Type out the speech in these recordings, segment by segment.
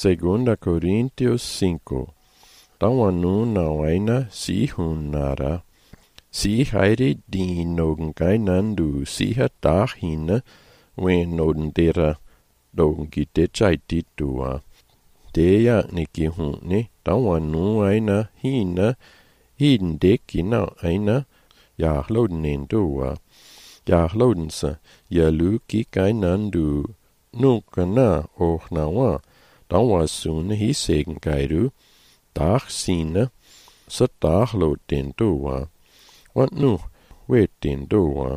Segunda Corintios 5. Tawanu nawaina si hunara. Si hairi di nogen gainandu si hatar hine, wen nogen dera nogen gidechai ditua. Deja niki hunni, tawanu aina hine, hiden dekina aina, jahloden endua. Jahlodensa, jaluki gainandu, nukana ohnawa, tawasun hisegen gaidu, dag sine, så daglod den doa. Og nu ved den doa.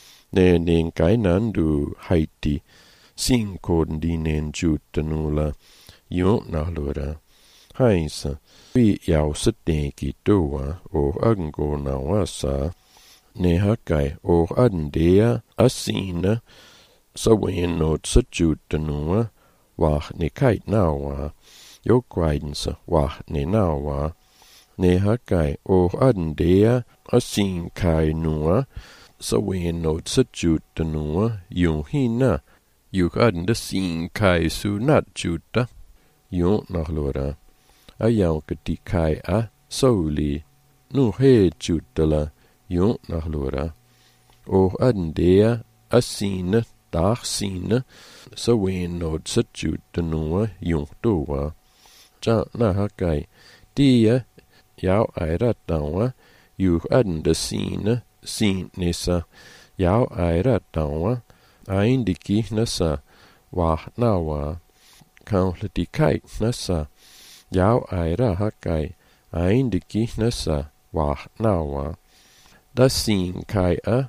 Den gainandu haiti, sin koden dinen jutanula, jonaloda. Heisa, vi jause denki doa, og agengo nawasa. Nehakai, og aden dea, asine, så wenot så jutanua, var nekait nawa. Jo guidance var ne nawa. Nehakai, og aden dea, og sin kai nua, så wenot så jutanua, jo hina, jo aden de sin kai sunat juta, jo nahlora. Ajanke di kai a, soli, nu he jutala, jo nahlora. Og aden dea, asine, dag sine, så wenot så jutanua, jo doa. Ja nahakai, dia, jau eira dawa, ju aden de sine, sin nisa, jau eira dawa, eindiki nasa, wah nawa, kauntle di kai nasa, jau eira hakai, eindiki nasa, wah nawa, da sin kai a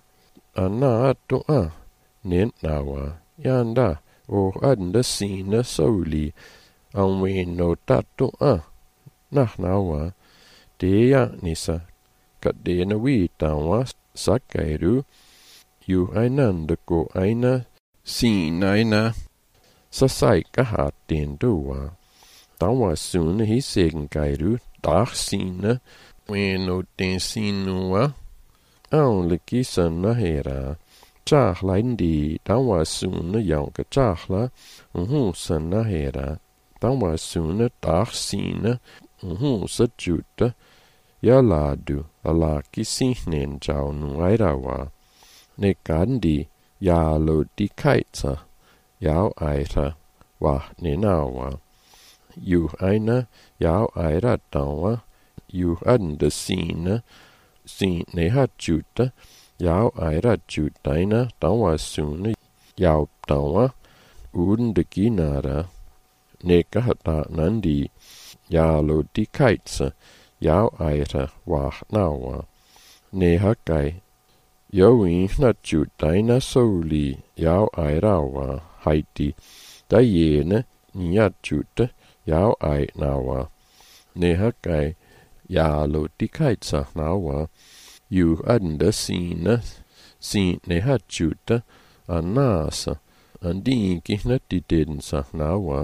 na doa, nen nawa, yanda, og aden de sine soli, no tatua, nawa, dea nisa, kadena witawa, sakairu, ju ainanda go aina, sin aina, sasai kahat den doa. Tawa sunne hisegen gairu, dag sine, no den sinua, aunle kisan nahera. Charlindi, tawa sunne janka charla, san nahera. Tawa sunne dag sine, så juta, ladu, alaki sihnen jau nuairawa. Ne gandhi, lo di kaitsa, jau aira, wa nenawa. Ju aina, jau aira dawa, ju ande sine, sine hat juta, jau aira jutaina, tawa sunne, jau dawa, uden de ginara. Neka hata nandi, lo di kaitsa, jau aira wah nawa. Nehakai, jo na jutaina soli, jau airawa, haiti, da jene, niat juta, jau ai nawa. Nehakai, lo di kaitsa nawa, ju ande sine, sin nehat juta, anasa, andinki na di densa nawa.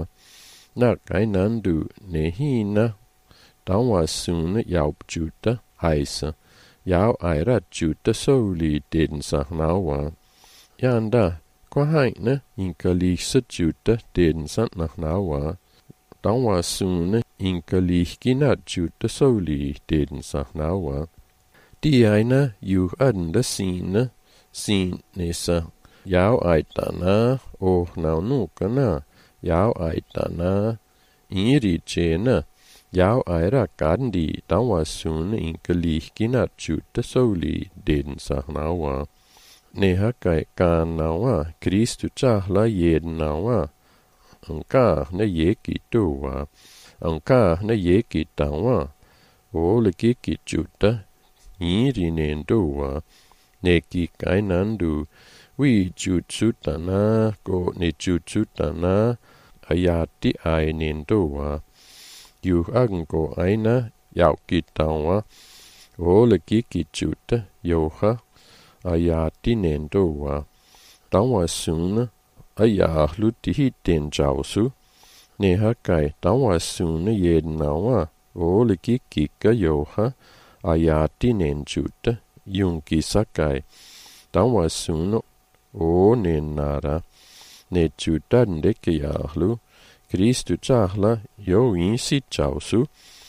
Nakainandu nehina, tawa sunne jau juta, heisa, jau aira juta soli densa nawa. Yanda, kwa haine, inka lisa juta densa nawa. Tawa sunne, inka lihkina juta soli densa nawa. Di aina, ju adenda sine, sin nisa, jau aitana, og nukana. Jau aitana, iri tjena, jau aira gandhi, tawa sunne inka lihkina juta soli den sahnawa. Nehakai nawa, Kristu chahla jeden nawa. Anka na yeki doa, anka na yeki tawa. Ole kiki juta, iri nen doa. Neki kainandu, wi jutsutana, go ne jutsutana, ayati ainen doa. Ju agengo aina, jau gitawa, ole giki juta, joha, ayati nen doa. Tawa sunne, ayahluti hitten jausu, nehakai tawa sunne jeden nawa, ole giki ka joha, ayati nen juta, jungi sakai. Tawa sunne, o nen nara, ne juta ndeke jahlu, Kristu tahla jo insi tjausu,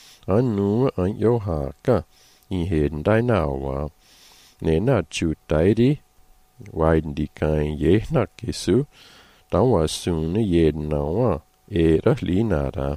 nu an jo haka i heden dainawa. Nena tjutairi, waiden kain jehnakisu, tawa sune jednawa, era linara.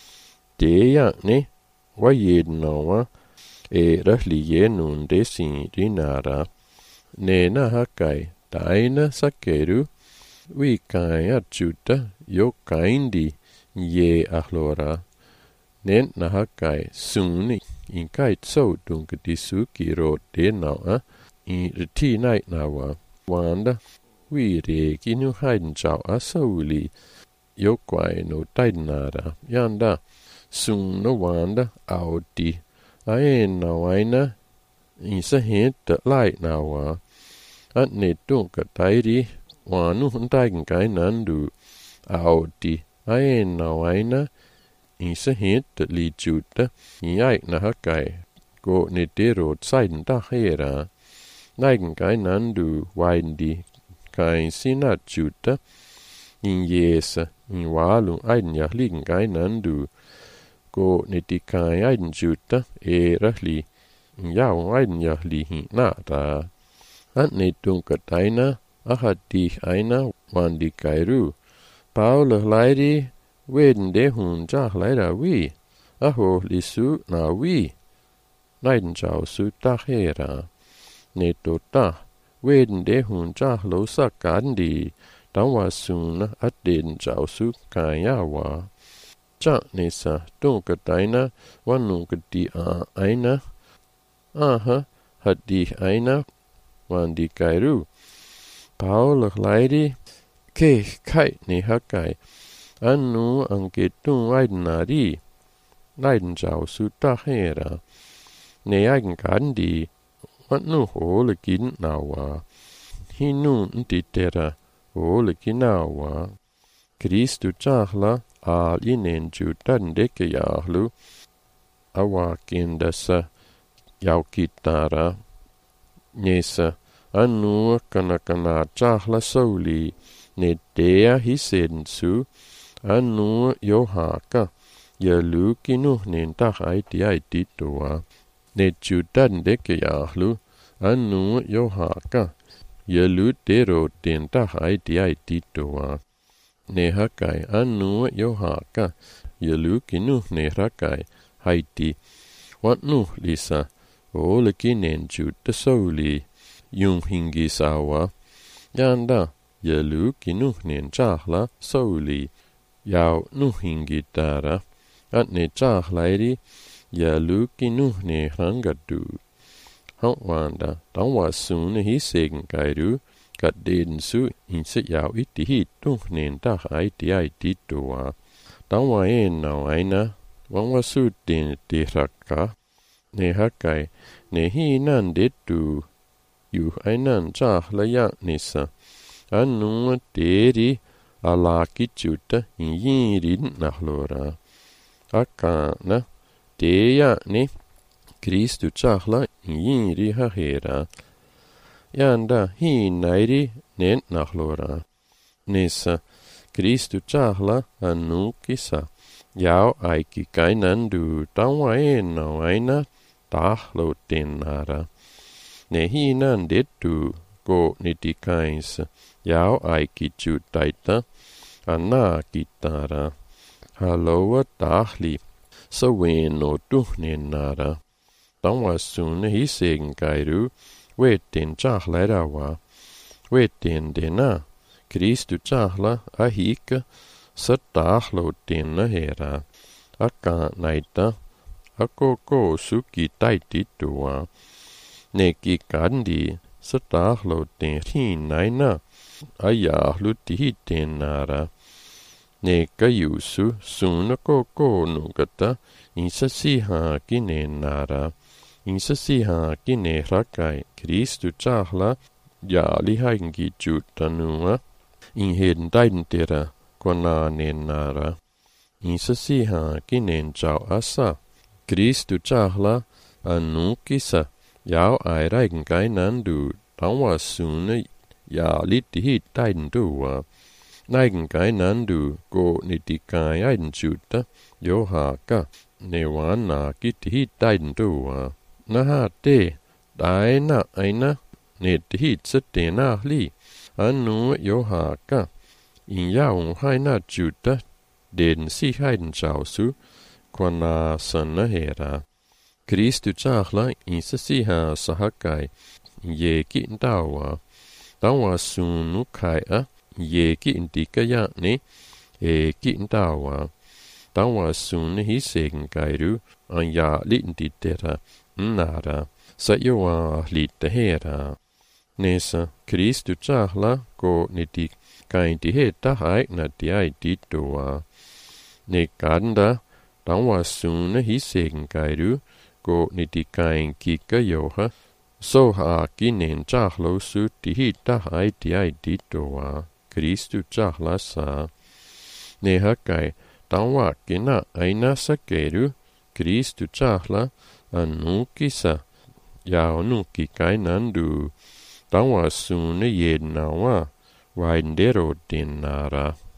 Deja ne, wa jednawa, era lienun desin dinara. Nena hakai, taina sakeru, vi kain atjuta, jo kaindi, je ahlora. Nena hakai, suni, in kai tso dunke disuki ro denawa, in reti night nawa. Wanda, vi regi nu haiden jau asauli, jo kwai no taidnara. Yanda, sun no wanda, audi. Aen na waina, in sa hent light nawa. At ne dunke tairi, wanu huntaigen kai nandu, audi. Aen na waina, in sa hent li juta, in aik na hakai, go ne dero tsaiden da hera. Naigen kai nandu, waindi, kai sinat juta, in jesa, in walu aiden ja ligen kai nandu, go ne di kai aiden juta, rahli, in jau aiden ja lihi nata. At ne dunka taina, ahat di aina, wandi kairu. Paula lairi, weden de hun jah laira wi, aho lisu na wi. Naiden jau su tahera. Ne tota, weden de hun jah lo sa gandhi, dawa suna at den jau su kayawa. Ja nesa dunka taina, wanunka di aina. Aha, hat di aina, wandi kairu. Paula lairi, ke kai ne hakai, nu angetun waidnari, naiden jau su tahera. Ne eigen gandhi, wat nu hole gin nawa. Hinun ditera, hole ginawa. Kristu tahla, al inen jutan deke jahlu, awa kendasa, jau kitara. Nesa, nu kana tahla souli, ne dea hisensu, nu jo haka, ja lukinu nen tahai diai ditoa. Ne jutan deke jahlu, nu jo haka, ja lutero den tahai diai ditoa. Ne hakai, nu jo haka, ja lukinu ne hakai, haiti. Wat nu lisa, ole kinen jutta souli, jung hingi sawa. Janda, ja lukinu nen jahla souli, jau nu hingi tara. At ne jahlairi, ja lukinu ne rangadu. Wanda, dawa sune hisegen kairu, kat den su inse jau iti hitu nen dah aiti aiti toa. Dawa na waina, wangwa su den diraka, ne hakai, ne hinan detu, yu ainan jahla ya nisa. Nu deri ala kijuta yirin nahlora. Akana, deja ne, Kristu jahla yiri hahera. Janda hinairi nen nahlora. Nesa, Kristu jahla anukisa. Jau aiki kainandu tawa na waina tahlo tenara. Ne hinan detu go nitikains. Jau aiki jutaita anna kitara. Haloa tahli. Så no duhnenara. Tawa sune hisegen kairu. Weten jahlairawa. Weten dena. Kristu jahla ahika. Så tahlo dena hera. Akka naita. Ako ko suki taititua. Neki kandi. Så tahlo den hinaina. Ajahlu tihidenara. Neka yusu suna ko nugata. Insa siha kinenara. Insa siha kinerakai. Kristu jahla. Jali haingi jutanua. In heden daidentera. Kona nenara. Insa siha kinen jau asa. Kristu jahla. Anukisa. Jau aireigen gainandu. Tawa sune. Jali tihi daidendua. Naigen gai nandu go ni dikai aiden juta yo haka ne wana git hit daiden doa. Naha te daina aina ne hit sete na li anu yo haka in yaung haina juta den si haiden chausu kwana sanna hera. Kristu chahla isa siha sahakai ye kin dawa dawa sunu kai a ye kin dikaya ne e kin dawa dawa sun hi segen gairu an ya liten ditera nara sa yoa lite hera nesa Kristu chahla go ni dik kain di heta hai na di ai ditoa ne kanda dawa sun hi segen gairu go ni dikain kika yoha so ha kinen chahlo su di hita hai di ai ditoa Kristu chahla sa ne hakai dawa kina aina sakeru Kristu chahla anu kisa yao nu kikai nandu dawa sun ye nawa waindero dinara